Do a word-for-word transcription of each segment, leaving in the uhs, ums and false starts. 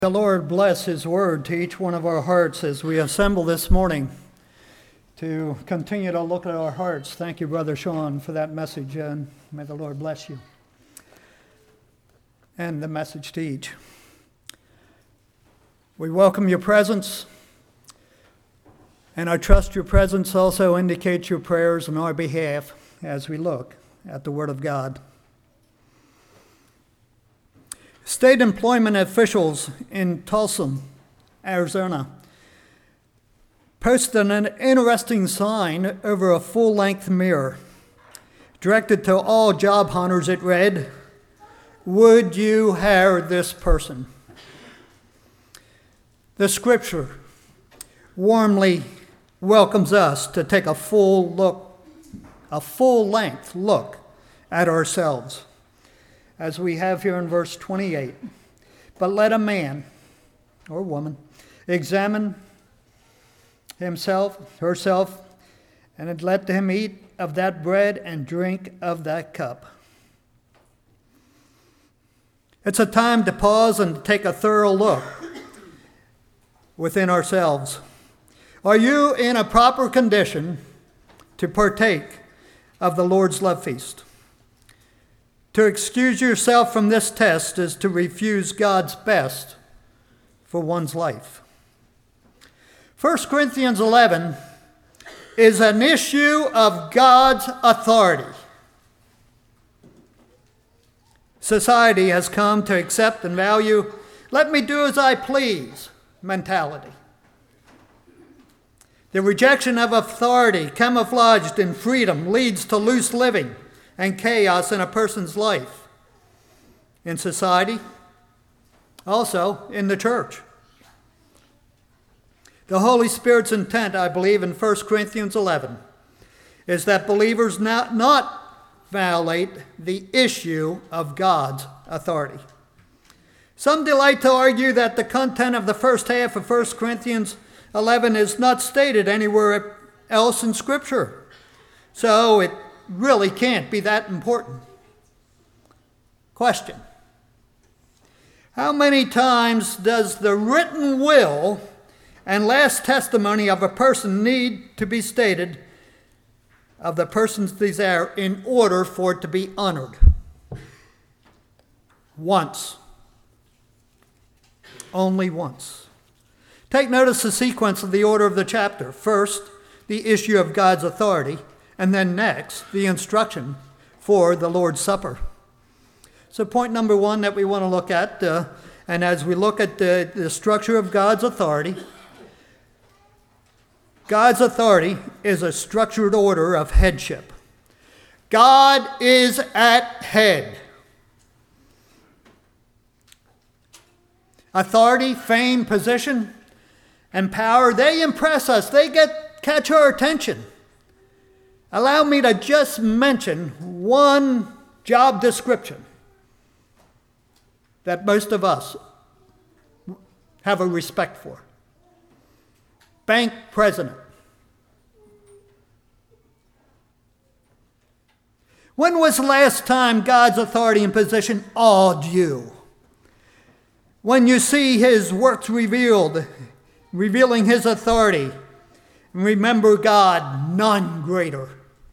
The Lord bless His word to each one of our hearts as we assemble this morning to continue to look at our hearts. Thank you, Brother Sean, for that message, and may the Lord bless you. And the message to each. We welcome your presence, and I trust your presence also indicates your prayers on our behalf as we look at the Word of God. State employment officials in Tulsa, Arizona, posted an interesting sign over a full-length mirror. Directed to all job hunters, it read, "Would you hire this person?" The scripture warmly welcomes us to take a full look, a full-length look at ourselves. As we have here in verse twenty-eight, "But let a man or woman examine himself, herself, and let him eat of that bread and drink of that cup." It's a time to pause and take a thorough look within ourselves. Are you in a proper condition to partake of the Lord's love feast? To excuse yourself from this test is to refuse God's best for one's life. First Corinthians eleven is an issue of God's authority. Society has come to accept and value, "let me do as I please" mentality. The rejection of authority, camouflaged in freedom, leads to loose living and chaos in a person's life, in society, also in the church. The Holy Spirit's intent, I believe, in First Corinthians eleven, is that believers not, not violate the issue of God's authority. Some delight to argue that the content of the first half of First Corinthians eleven is not stated anywhere else in Scripture, so it really can't be that important. Question: how many times does the written will and last testimony of a person need to be stated of the person's desire in order for it to be honored? Once. Only once. Take notice the sequence of the order of the chapter. First, the issue of God's authority, and then next, the instruction for the Lord's Supper. So point number one that we want to look at, uh, and as we look at the, the structure of God's authority, God's authority is a structured order of headship. God is at head. Authority, fame, position, and power, they impress us. They get catch our attention. Allow me to just mention one job description that most of us have a respect for. Bank president. When was the last time God's authority and position awed you? When you see His works revealed, revealing His authority, remember God, none greater.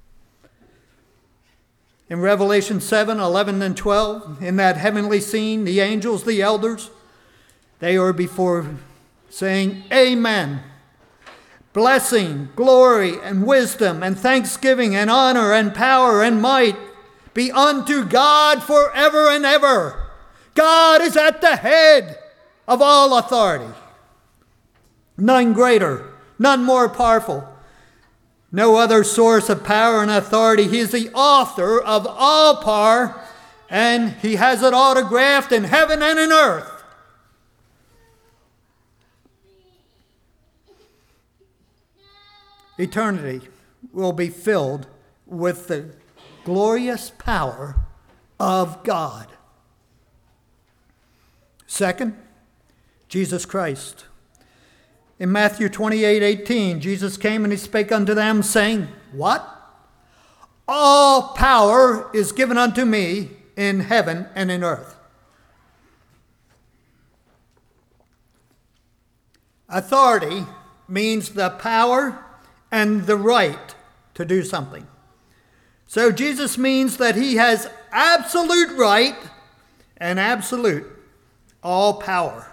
In Revelation seven, eleven, and twelve, in that heavenly scene, the angels, the elders, they are before saying, "Amen. Blessing, glory, and wisdom, and thanksgiving, and honor, and power, and might be unto God forever and ever." God is at the head of all authority. None greater, none more powerful. No other source of power and authority. He is the author of all power, and He has it autographed in heaven and in earth. Eternity will be filled with the glorious power of God. Second, Jesus Christ. In Matthew twenty-eight eighteen, Jesus came and He spake unto them, saying, what? All power is given unto me in heaven and in earth. Authority means the power and the right to do something. So Jesus means that he has absolute right and absolute all power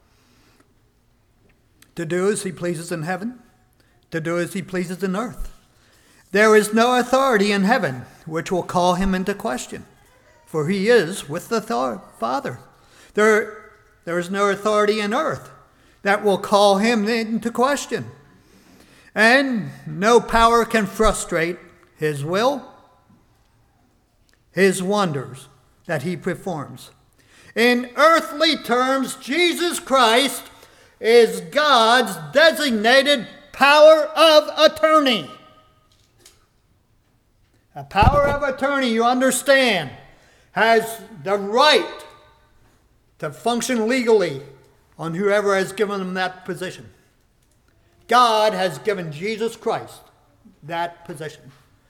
to do as he pleases in heaven, to do as he pleases in earth. There is no authority in heaven which will call him into question, for he is with the th- Father. There, there is no authority in earth that will call him into question. And no power can frustrate his will, his wonders that he performs. In earthly terms, Jesus Christ is God's designated power of attorney. A power of attorney, you understand, has the right to function legally on whoever has given him that position. God has given Jesus Christ that position.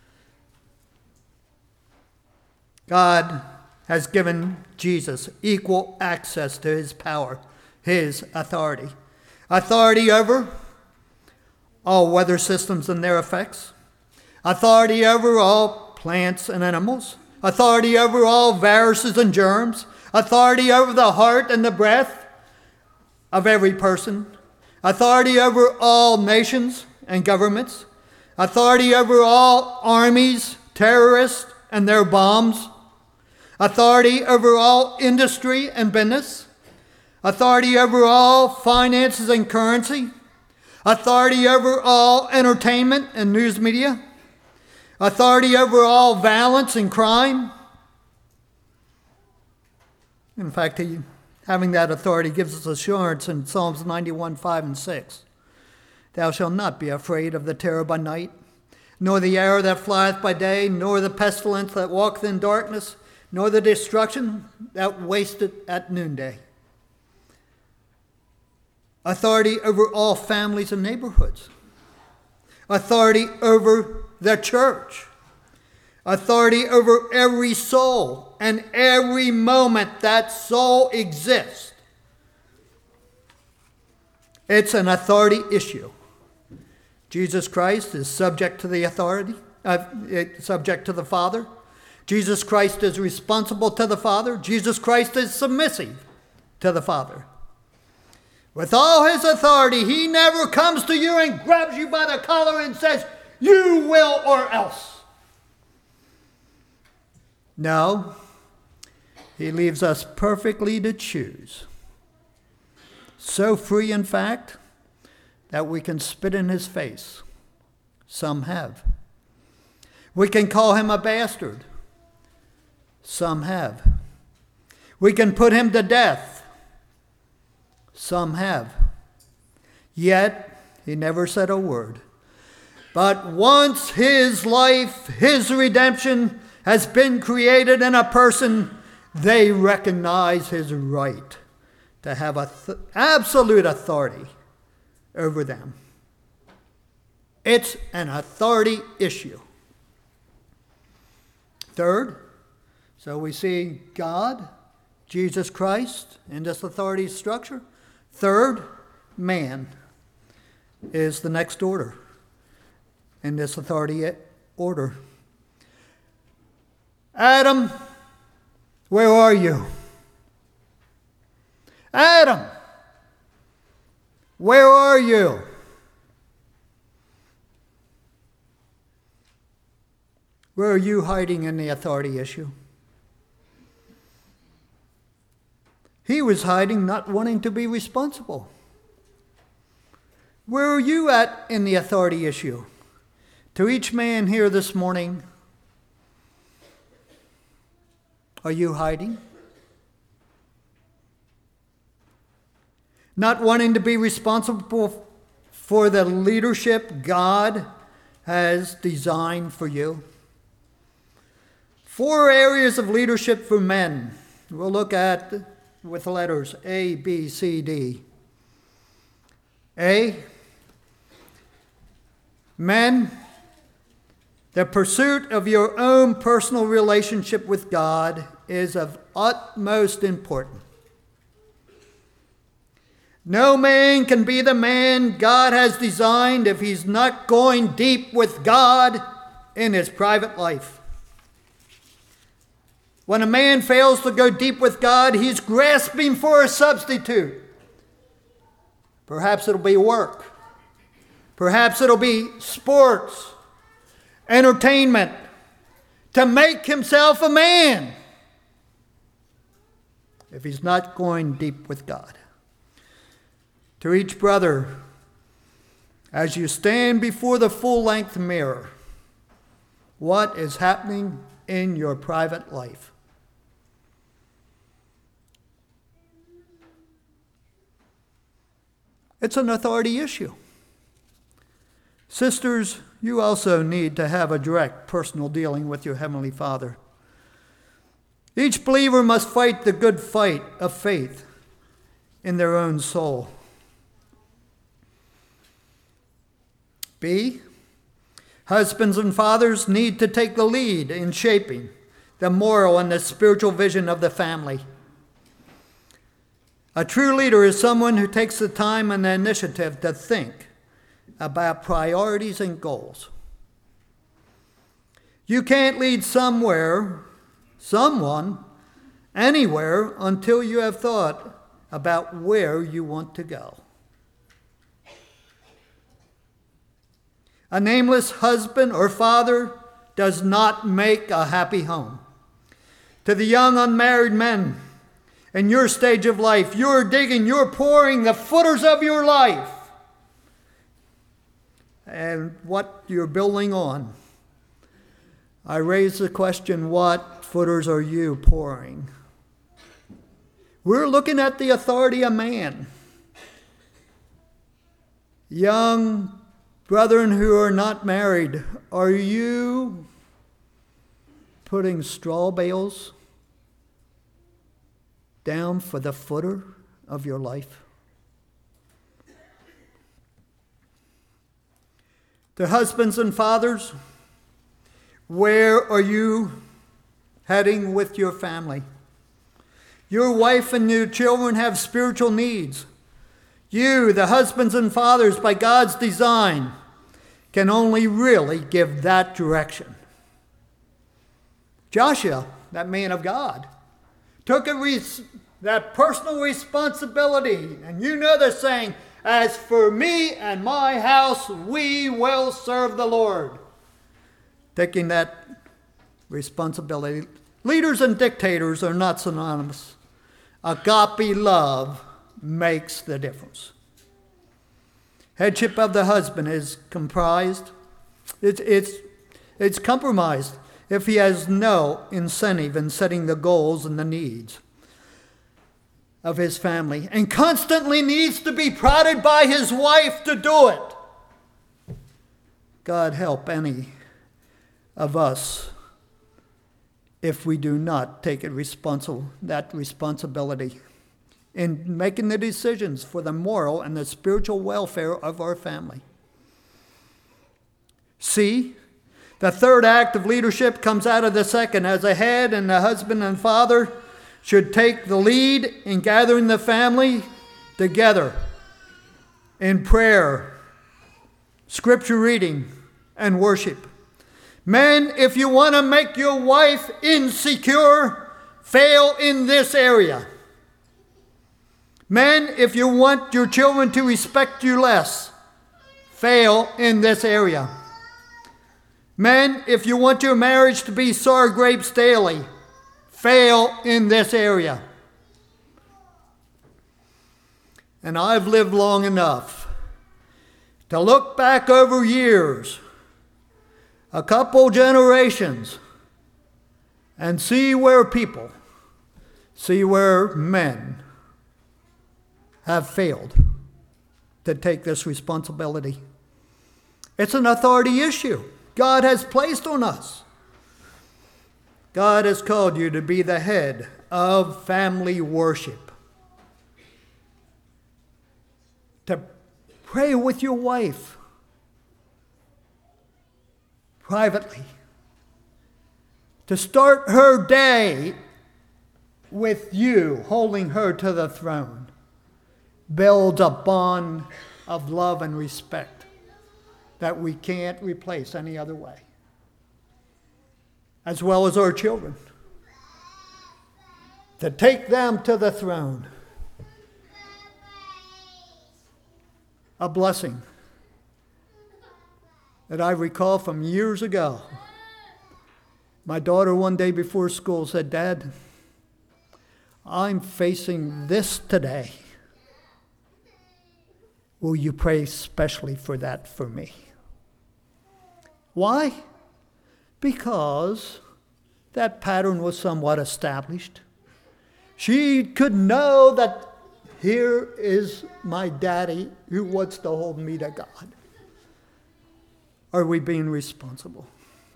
God has given Jesus equal access to his power, his authority. Authority over all weather systems and their effects. Authority over all plants and animals. Authority over all viruses and germs. Authority over the heart and the breath of every person. Authority over all nations and governments. Authority over all armies, terrorists, and their bombs. Authority over all industry and business. Authority over all finances and currency. Authority over all entertainment and news media. Authority over all violence and crime. In fact, he, having that authority gives us assurance in Psalms ninety-one, five and six. Thou shalt not be afraid of the terror by night, nor the arrow that flieth by day, nor the pestilence that walketh in darkness, nor the destruction that wasteth at noonday. Authority over all families and neighborhoods. Authority over the church. Authority over every soul and every moment that soul exists. It's an authority issue. Jesus Christ is subject to the authority, uh, subject to the Father. Jesus Christ is responsible to the Father. Jesus Christ is submissive to the Father. With all his authority, he never comes to you and grabs you by the collar and says, "You will or else." No, he leaves us perfectly to choose. So free, in fact, that we can spit in his face. Some have. We can call him a bastard. Some have. We can put him to death. Some have. Yet, he never said a word. But once his life, his redemption has been created in a person, they recognize his right to have a th- absolute authority over them. It's an authority issue. Third, so we see God, Jesus Christ, in this authority structure. Third, man is the next order in this authority order. Adam, where are you? Adam, where are you? Where are you hiding in the authority issue? He was hiding, not wanting to be responsible. Where are you at in the authority issue? To each man here this morning, are you hiding? Not wanting to be responsible for the leadership God has designed for you? Four areas of leadership for men. We'll look at with the letters A, B, C, D. A, men, the pursuit of your own personal relationship with God is of utmost importance. No man can be the man God has designed if he's not going deep with God in his private life. When a man fails to go deep with God, he's grasping for a substitute. Perhaps it'll be work. Perhaps it'll be sports, entertainment, to make himself a man, if he's not going deep with God. To each brother, as you stand before the full-length mirror, what is happening in your private life? It's an authority issue. Sisters, you also need to have a direct personal dealing with your Heavenly Father. Each believer must fight the good fight of faith in their own soul. B, husbands and fathers need to take the lead in shaping the moral and the spiritual vision of the family. A true leader is someone who takes the time and the initiative to think about priorities and goals. You can't lead somewhere, someone, anywhere until you have thought about where you want to go. A nameless husband or father does not make a happy home. To the young unmarried men in your stage of life, you're digging, you're pouring the footers of your life and what you're building on. I raise the question, what footers are you pouring? We're looking at the authority of man. Young brethren who are not married, are you putting straw bales down for the footer of your life? To husbands and fathers, where are you heading with your family? Your wife and your children have spiritual needs. You, the husbands and fathers, by God's design, can only really give that direction. Joshua, that man of God, took a res- that personal responsibility. And you know the saying, as for me and my house, we will serve the Lord. Taking that responsibility. Leaders and dictators are not synonymous. Agape love makes the difference. Headship of the husband is comprised, it's, it's, it's compromised if he has no incentive in setting the goals and the needs of his family, and constantly needs to be prodded by his wife to do it. God help any of us if we do not take it responsible, that responsibility in making the decisions for the moral and the spiritual welfare of our family. C, the third act of leadership comes out of the second. As a head and the husband and father should take the lead in gathering the family together in prayer, scripture reading, and worship. Men, if you want to make your wife insecure, fail in this area. Men, if you want your children to respect you less, fail in this area. Men, if you want your marriage to be sour grapes daily, fail in this area. And I've lived long enough to look back over years, a couple generations, and see where people, see where men have failed to take this responsibility. It's an authority issue God has placed on us. God has called you to be the head of family worship. To pray with your wife privately. To start her day with you holding her to the throne builds a bond of love and respect that we can't replace any other way, as well as our children. To take them to the throne, a blessing that I recall from years ago. My daughter one day before school said, "Dad, I'm facing this today. Will you pray specially for that for me?" Why? Because that pattern was somewhat established. She could know that here is my daddy who wants to hold me to God. Are we being responsible?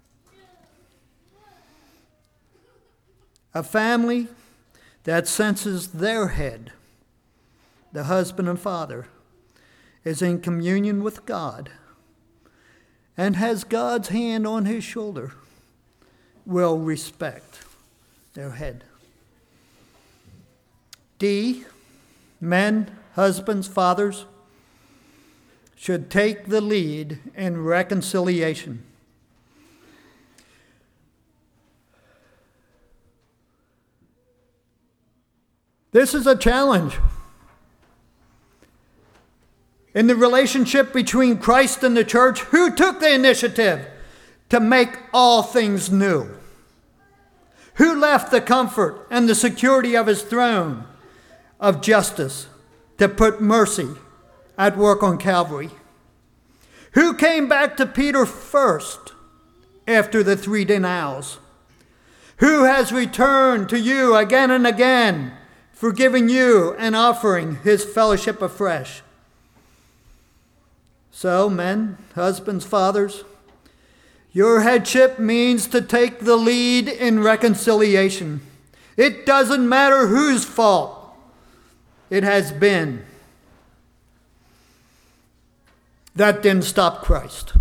A family that senses their head, the husband and father, is in communion with God and has God's hand on his shoulder, will respect their head. D, men, husbands, fathers, should take the lead in reconciliation. This is a challenge. In the relationship between Christ and the church, who took the initiative to make all things new? Who left the comfort and the security of his throne of justice to put mercy at work on Calvary? Who came back to Peter first after the three denials? Who has returned to you again and again, forgiving you and offering his fellowship afresh? So, men, husbands, fathers, your headship means to take the lead in reconciliation. It doesn't matter whose fault it has been. That didn't stop Christ.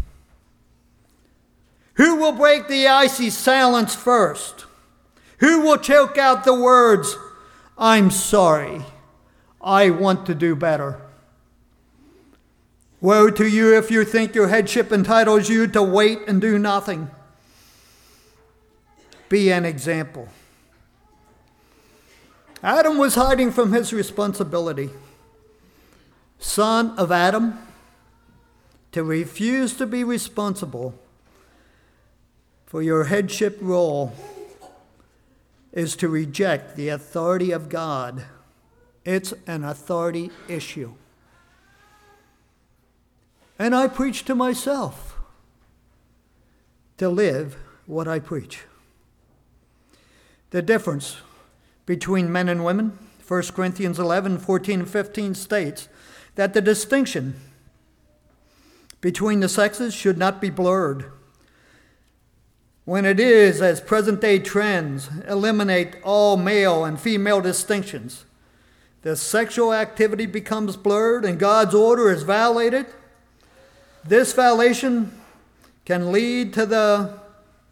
Who will break the icy silence first? Who will choke out the words, "I'm sorry, I want to do better"? Woe to you if you think your headship entitles you to wait and do nothing. Be an example. Adam was hiding from his responsibility. Son of Adam, to refuse to be responsible for your headship role is to reject the authority of God. It's an authority issue. And I preach to myself to live what I preach. The difference between men and women, First Corinthians eleven, fourteen, and fifteen states that the distinction between the sexes should not be blurred. When it is, as present-day trends eliminate all male and female distinctions, the sexual activity becomes blurred and God's order is violated. This violation can lead to the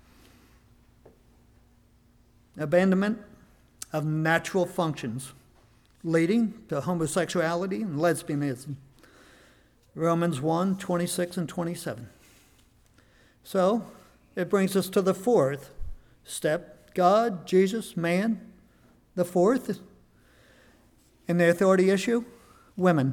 abandonment of natural functions, leading to homosexuality and lesbianism. Romans one, twenty-six and twenty-seven. So, it brings us to the fourth step. God, Jesus, man. The fourth, in the authority issue, women.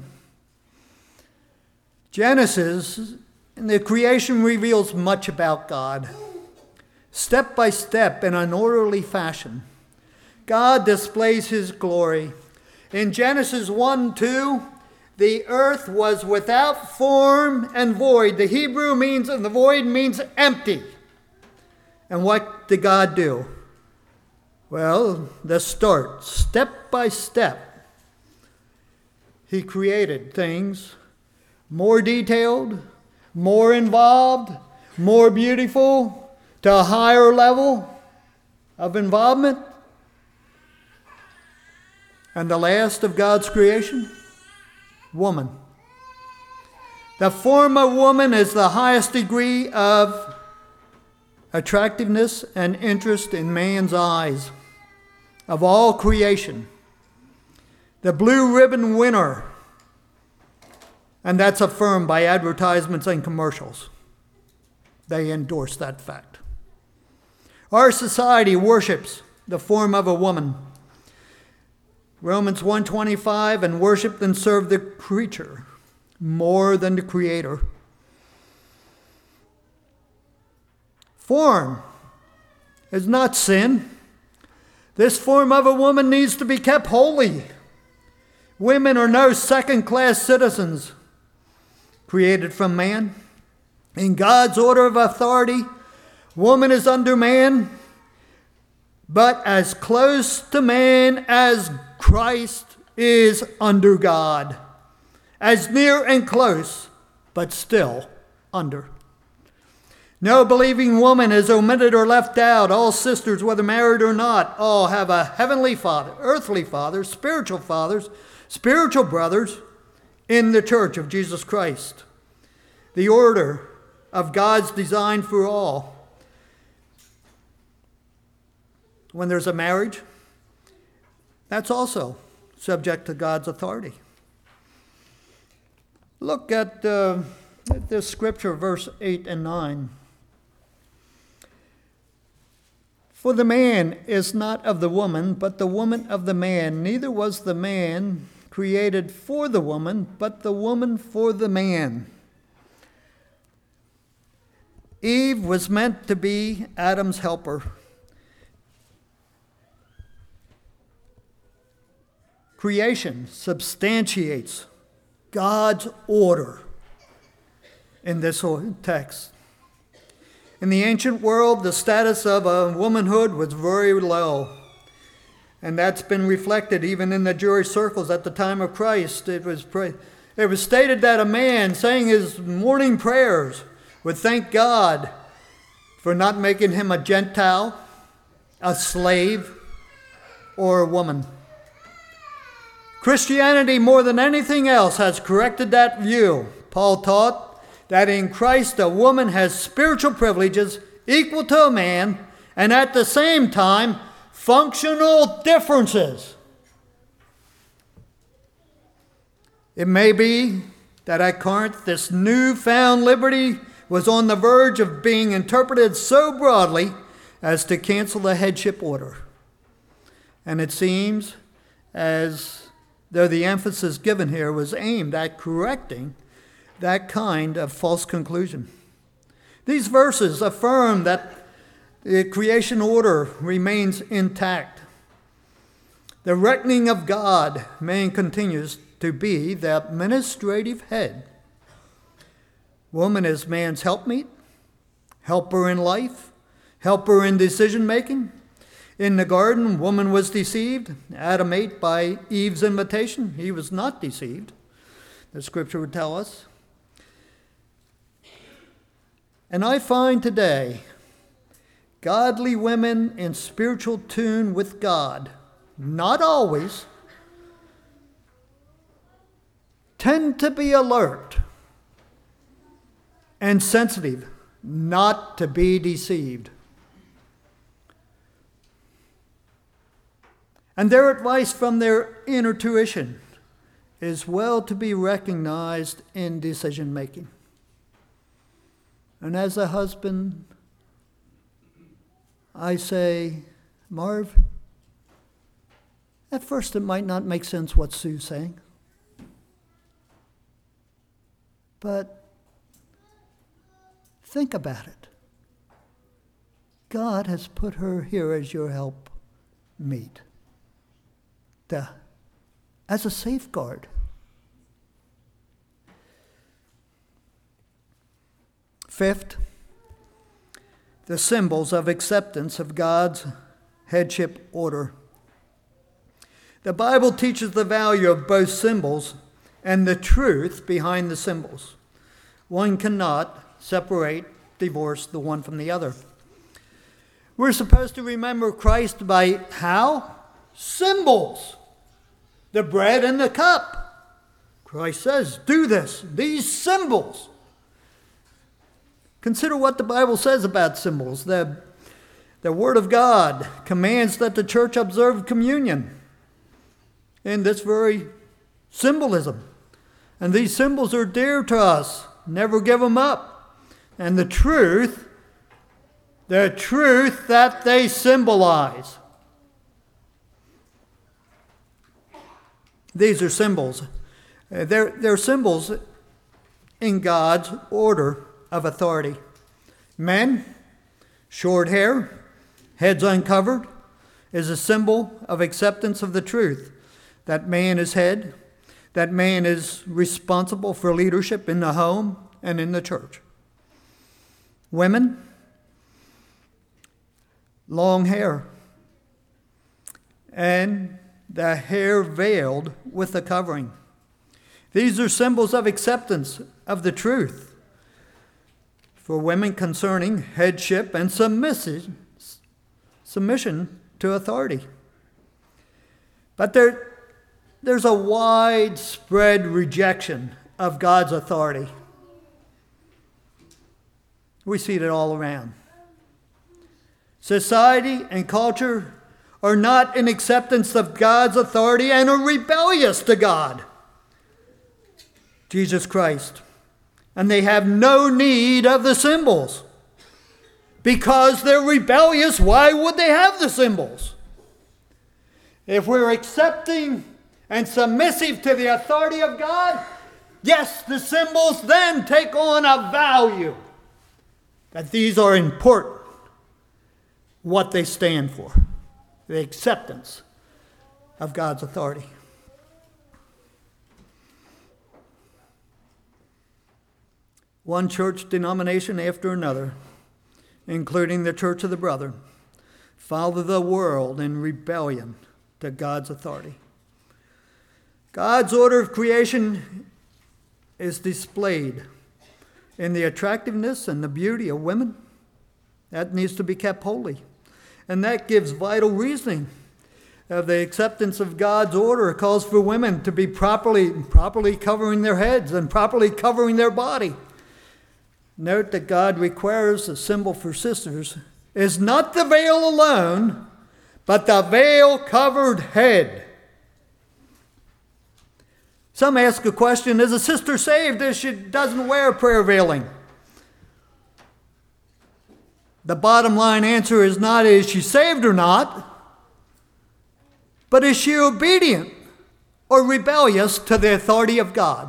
Genesis, in the creation, reveals much about God. Step by step, in an orderly fashion, God displays his glory. In Genesis one, two, the earth was without form and void. The Hebrew means, and the void means empty. And what did God do? Well, the start, step by step. He created things more detailed, more involved, more beautiful, to a higher level of involvement. And the last of God's creation, woman. The form of woman is the highest degree of attractiveness and interest in man's eyes of all creation. The blue ribbon winner And that's affirmed by advertisements and commercials. They endorse that fact. Our society worships the form of a woman. Romans one twenty-five, and worship and serve the creature more than the Creator. Form is not sin. This form of a woman needs to be kept holy. Women are no second-class citizens created from man. In God's order of authority, woman is under man, but as close to man as Christ is under God. As near and close, but still under. No believing woman is omitted or left out. All sisters, whether married or not, all have a heavenly father, earthly father, spiritual fathers, spiritual brothers in the church of Jesus Christ. The order of God's design for all. When there's a marriage, that's also subject to God's authority. Look at, uh, at this scripture, verse eight and nine. For the man is not of the woman, but the woman of the man. Neither was the man created for the woman, but the woman for the man. Eve was meant to be Adam's helper. Creation substantiates God's order in this text. In the ancient world, the status of a womanhood was very low. And that's been reflected even in the Jewish circles at the time of Christ. It was, it was stated that a man saying his morning prayers would thank God for not making him a Gentile, a slave, or a woman. Christianity, more than anything else, has corrected that view. Paul taught that in Christ a woman has spiritual privileges equal to a man, and at the same time, functional differences. It may be that at Corinth, this newfound liberty was on the verge of being interpreted so broadly as to cancel the headship order. And it seems as though the emphasis given here was aimed at correcting that kind of false conclusion. These verses affirm that the creation order remains intact. The reckoning of God, man continues to be the administrative head. Woman is man's helpmeet, helper in life, helper in decision making. In the garden, woman was deceived. Adam ate by Eve's invitation. He was not deceived, the scripture would tell us. And I find today godly women in spiritual tune with God, not always, tend to be alert and sensitive, not to be deceived. And their advice from their inner tuition is well to be recognized in decision making. And as a husband, I say, Marv, at first it might not make sense what Sue's saying. But think about it. God has put her here as your help meet. The, as a safeguard. Fifth, the symbols of acceptance of God's headship order. The Bible teaches the value of both symbols and the truth behind the symbols. One cannot separate, divorce the one from the other. We're supposed to remember Christ by how? Symbols. The bread and the cup. Christ says, do this. These symbols. Consider what the Bible says about symbols. The, the Word of God commands that the church observe communion in this very symbolism And these symbols are dear to us. Never give them up. And the truth, the truth that they symbolize. These are symbols. They're, they're symbols in God's order of authority. Men, short hair, heads uncovered, is a symbol of acceptance of the truth that man is head, that man is responsible for leadership in the home and in the church. Women, long hair, and the hair veiled with a covering. These are symbols of acceptance of the truth for women concerning headship and submission, submission to authority. But there, there's a widespread rejection of God's authority. We see it all around. Society and culture are not in acceptance of God's authority and are rebellious to God, Jesus Christ. And they have no need of the symbols. Because they're rebellious, why would they have the symbols? If we're accepting and submissive to the authority of God, yes, the symbols then take on a value. That these are important, what they stand for, the acceptance of God's authority. One church denomination after another, including the Church of the Brethren, follow the world in rebellion to God's authority. God's order of creation is displayed in the attractiveness and the beauty of women. That needs to be kept holy. And that gives vital reasoning of the acceptance of God's order. It calls for women to be properly, properly covering their heads and properly covering their body. Note that God requires a symbol for sisters is not the veil alone, but the veil-covered head. Some ask a question, is a sister saved if she doesn't wear prayer veiling? The bottom line answer is not is she saved or not, but is she obedient or rebellious to the authority of God?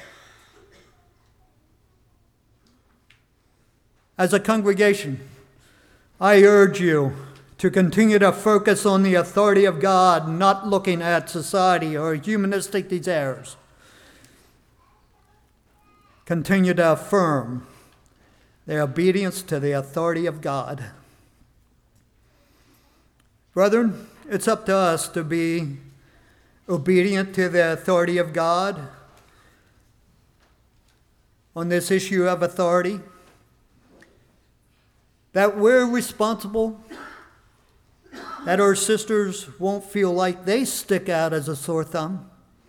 As a congregation, I urge you to continue to focus on the authority of God, not looking at society or humanistic desires. Continue to affirm their obedience to the authority of God. Brethren, it's up to us to be obedient to the authority of God on this issue of authority. That we're responsible, that our sisters won't feel like they stick out as a sore thumb,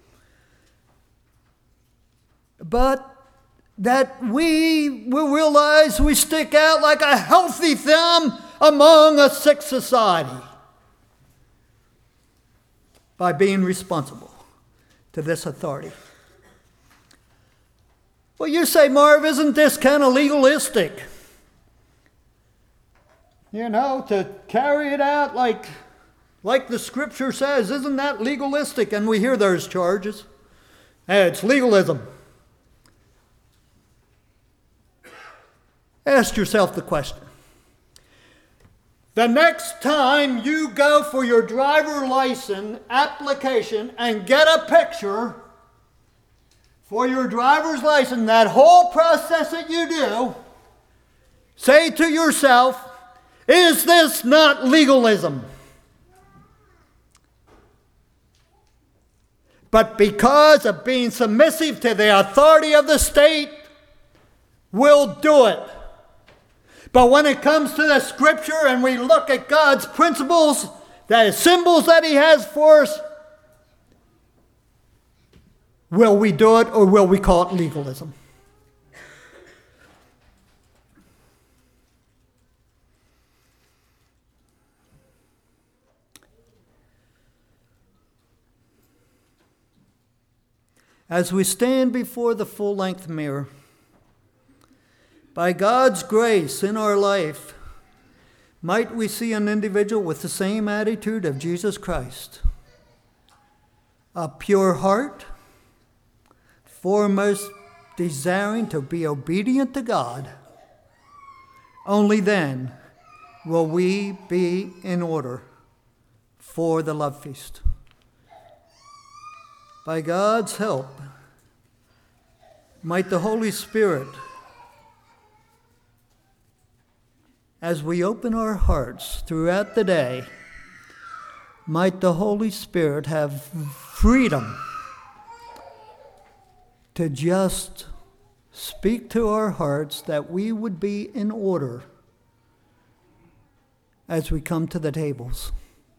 but that we will realize we stick out like a healthy thumb among a sick society by being responsible to this authority. Well, you say, Marv, isn't this kind of legalistic? You know, to carry it out like, like the scripture says, isn't that legalistic? And we hear those charges. Hey, it's legalism. Ask yourself the question. The next time you go for your driver license application and get a picture for your driver's license, that whole process that you do, say to yourself, is this not legalism? But because of being submissive to the authority of the state, we'll do it. But when it comes to the scripture and we look at God's principles, the symbols that he has for us, will we do it or will we call it legalism? as we stand before the full-length mirror, by God's grace in our life, might we see an individual with the same attitude of Jesus Christ. A pure heart, foremost desiring to be obedient to God. Only then will we be in order for the love feast. By God's help, might the Holy Spirit, as we open our hearts throughout the day, might the Holy Spirit have freedom to just speak to our hearts that we would be in order as we come to the tables,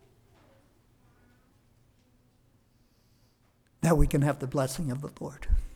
that we can have the blessing of the Lord.